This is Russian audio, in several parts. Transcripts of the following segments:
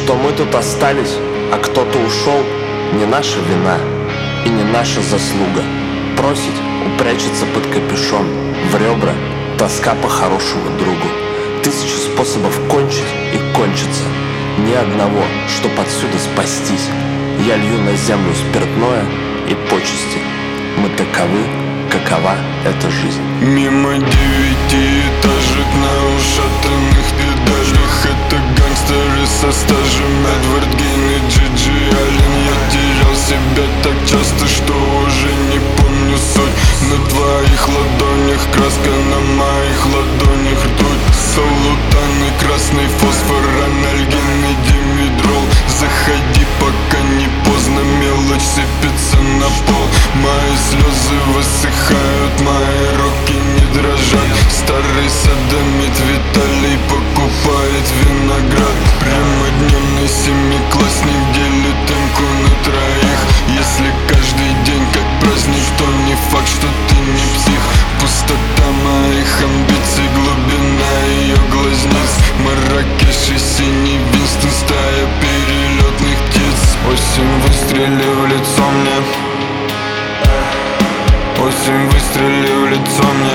Что мы тут остались, а кто-то ушел, не наша вина и не наша заслуга. Просить упрячется под капюшон, в ребра тоска по хорошему другу. Тысячи способов кончить и кончиться, ни одного, чтоб отсюда спастись. Я лью на землю спиртное и почести. Мы таковы, какова эта жизнь. Мимо 9 этажек на ушатанных педалях. Это гангстеры со стажем Эдвард Гейн и Джиджи Аллен. Я терял себя так часто, что уже не помню суть. На твоих ладонях краска, на моих ладонях ртуть. Солутан и красный фосфор, анальгин и димедрол. Заходи, пока не поздно, мелочь сыпется на пол. Мои слезы высыхают, мои руки не дрожат. Старый садомит Виталий покупает виноград. Прямодневный семиклассник делит эмку на троих. Если каждый день как праздник, то не факт, что ты не псих. Пустота моих амбиций, глубина ее глазниц. Марракеш и синий Винстон, стая перелетных птиц. Осень, выстрели в лицо мне. Осень, выстрели в лицо мне.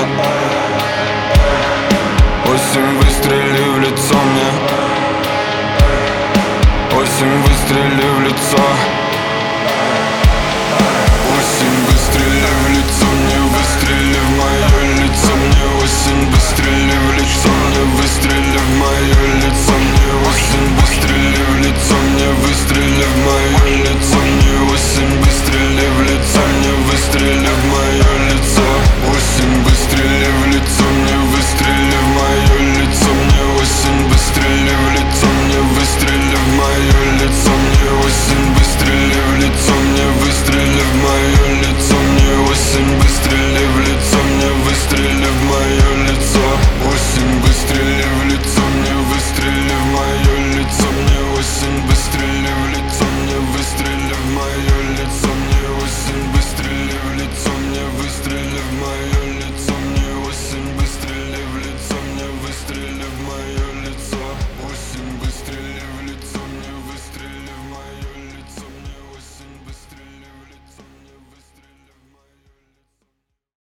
Осень, выстрели в лицо мне. Осень, выстрели в лицо.